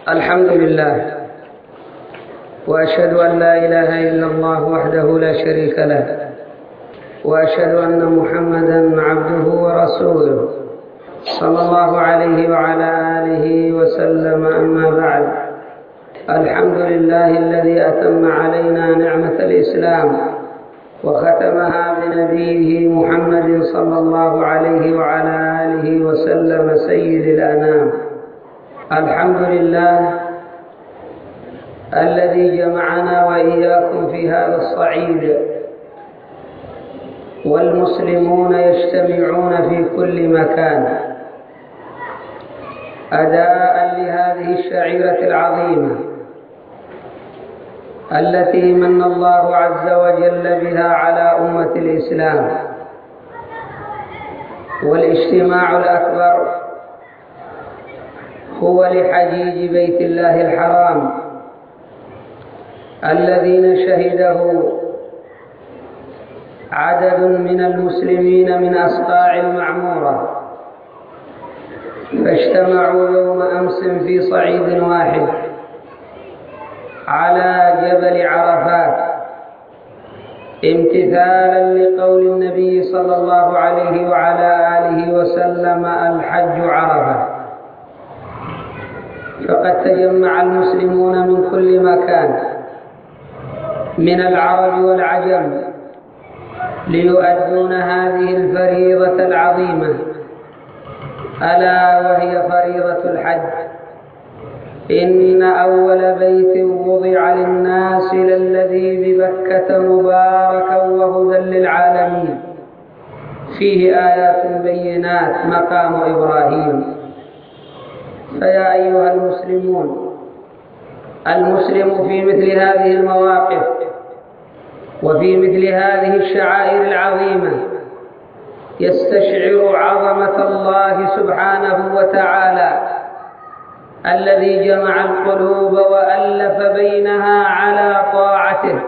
الحمد لله، وأشهد أن لا إله إلا الله وحده لا شريك له، وأشهد أن محمدًا عبده ورسوله صلى الله عليه وعلى آله وسلم. أما بعد، الحمد لله الذي أتم علينا نعمة الإسلام وختمها بنبيه محمد صلى الله عليه وعلى آله وسلم سيد الأنام. الحمد لله الذي جمعنا وإياكم في هذا الصعيد، والمسلمون يجتمعون في كل مكان أداء لهذه الشعيرة العظيمة التي من الله عز وجل بها على أمة الإسلام. والاجتماع الأكبر هو لحجيج بيت الله الحرام الذين شهده عدد من المسلمين من أصقاع المعمورة، فاجتمعوا يوم أمس في صعيد واحد على جبل عرفات امتثالا لقول النبي صلى الله عليه وعلى آله وسلم: الحج عرفة. فقد تجمع المسلمون من كل مكان من العرب والعجم ليؤدون هذه الفريضة العظيمة، ألا وهي فريضة الحج. إن أول بيت وضع للناس للذي ببكة مباركا وهدى للعالمين فيه آيات بينات مقام إبراهيم. فيا أيها المسلمون، المسلم في مثل هذه المواقف وفي مثل هذه الشعائر العظيمة يستشعر عظمة الله سبحانه وتعالى الذي جمع القلوب وألف بينها على طاعته،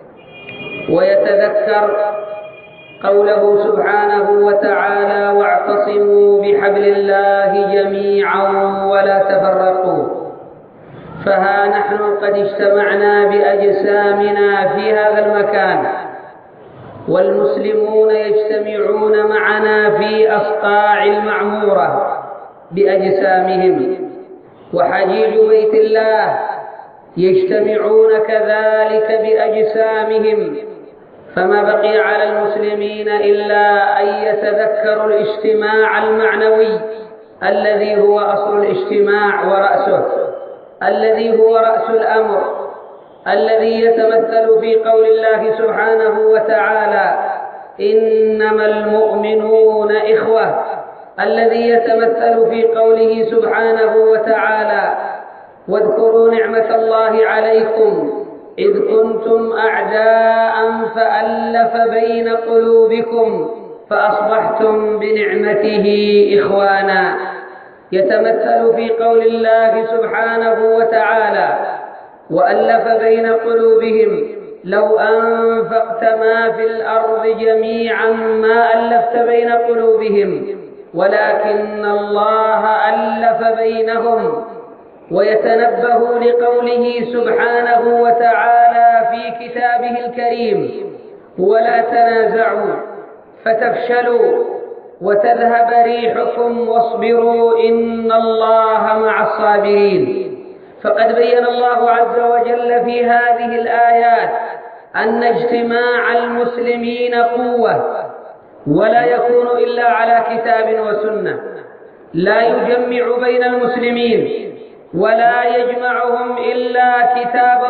ويتذكر قوله سبحانه وتعالى: واعتصموا بحبل الله جميعا ولا تفرقوا. فها نحن قد اجتمعنا بأجسامنا في هذا المكان، والمسلمون يجتمعون معنا في أصقاع المعمورة بأجسامهم، وحجيج بيت الله يجتمعون كذلك بأجسامهم. فما بقي على المسلمين إلا أن يتذكروا الاجتماع المعنوي الذي هو أصل الاجتماع ورأسه، الذي هو رأس الأمر، الذي يتمثل في قول الله سبحانه وتعالى: إنما المؤمنون إخوة، الذي يتمثل في قوله سبحانه وتعالى: واذكروا نعمة الله عليكم إذ كنتم أعداء فألف بين قلوبكم فأصبحتم بنعمته إخوانا. يتمثل في قول الله سبحانه وتعالى: وألف بين قلوبهم لو أنفقت ما في الأرض جميعا ما ألفت بين قلوبهم ولكن الله ألف بينهم. ويتنبه لقوله سبحانه وتعالى في كتابه الكريم: ولا تنازعوا فتفشلوا وتذهب ريحكم واصبروا إن الله مع الصابرين. فقد بين الله عز وجل في هذه الآيات أن اجتماع المسلمين قوة، ولا يكون إلا على كتاب وسنة. لا يجمع بين المسلمين ولا يجمعهم إلا كتاب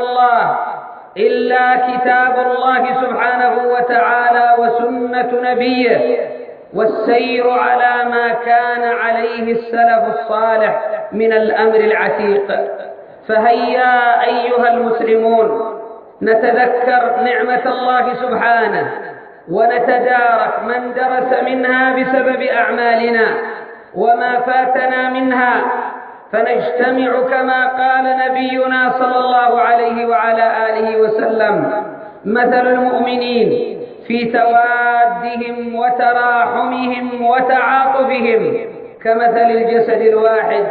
الله سبحانه وتعالى وسنة نبيه، والسير على ما كان عليه السلف الصالح من الأمر العتيق. فهيا أيها المسلمون نتذكر نعمة الله سبحانه، ونتدارك من درس منها بسبب أعمالنا وما فاتنا منها، فنجتمع كما قال نبينا صلى الله عليه وعلى آله وسلم: مثل المؤمنين في توادهم وتراحمهم وتعاطفهم كمثل الجسد الواحد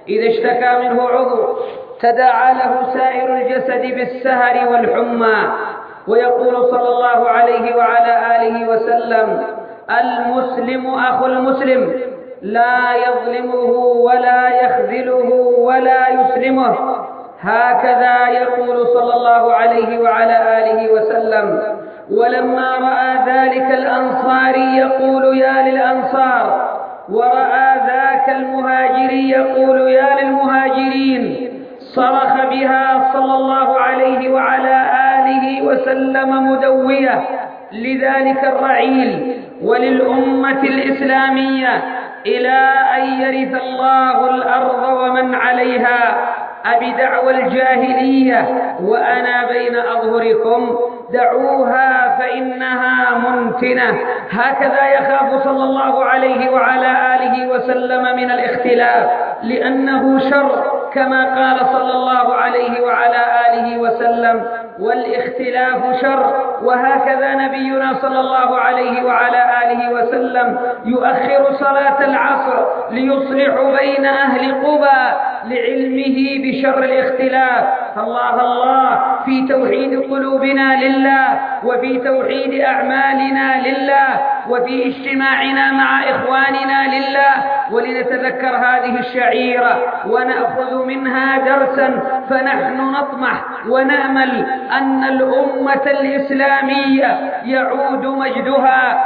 إذا اشتكى منه عضو تداعى له سائر الجسد بالسهر والحمى. ويقول صلى الله عليه وعلى آله وسلم: المسلم أخو المسلم، لا يظلمه ولا يخذله ولا يسلمه. هكذا يقول صلى الله عليه وعلى آله وسلم. ولما رأى ذلك الأنصاري يقول يا للأنصار، ورأى ذاك المهاجري يقول يا للمهاجرين، صرخ بها صلى الله عليه وعلى آله وسلم مدوية لذلك الرعيل وللأمة الإسلامية إلى أن يرث الله الأرض ومن عليها، أبدعوى الجاهلية وأنا بين أظهركم، دعوها فإنها منتنة. هكذا يخاف صلى الله عليه وعلى آله وسلم من الاختلاف، لأنه شر كما قال صلى الله عليه وعلى آله وسلم: والاختلاف شر. وهكذا نبينا صلى الله عليه وعلى آله وسلم يؤخر صلاة العصر ليصلح بين أهل قبى لعلمه بشر الاختلاف. الله الله في توحيد قلوبنا لله، وفي توحيد أعمالنا لله، وفي اجتماعنا مع إخواننا لله. ولنتذكر هذه الشعيرة ونأخذ منها درسا، فنحن نطمح ونأمل أن الأمة الإسلامية يعود مجدها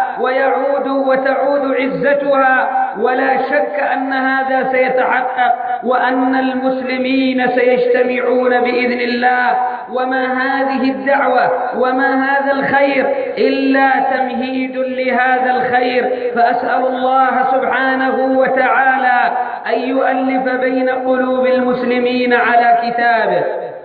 وتعود عزتها، ولا شك أن هذا سيتحقق، وأن المسلمين سيجتمعون بإذن الله. وما هذه الدعوة وما هذا الخير إلا تمهيد لهذا الخير. فأسأل الله سبحانه وتعالى أن يؤلف بين قلوب المسلمين على كتابه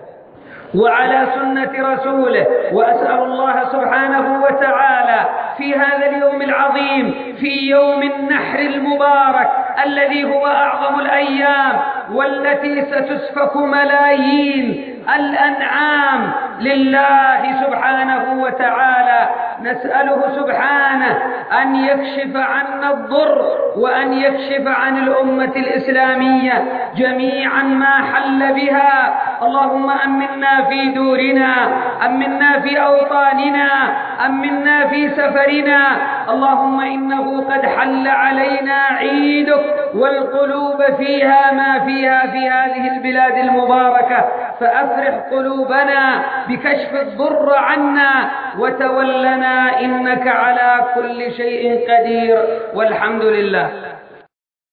وعلى سنة رسوله. وأسأل الله سبحانه وتعالى في هذا اليوم العظيم، في يوم النحر المبارك الذي هو أعظم الأيام، والتي ستسفك ملايين الأنعام لله سبحانه وتعالى، نسأله سبحانه أن يكشف عنا الضر، وأن يكشف عن الأمة الإسلامية جميعا ما حل بها. اللهم أمنا في دورنا، أمنا في أوطاننا، أمنا في سفرنا. اللهم إنه قد حل علينا عيدك، والقلوب فيها ما فيها في هذه البلاد المباركة، فأفرح قلوبنا بكشف الضر عنا، وتولنا إنك على كل شيء قدير، والحمد لله.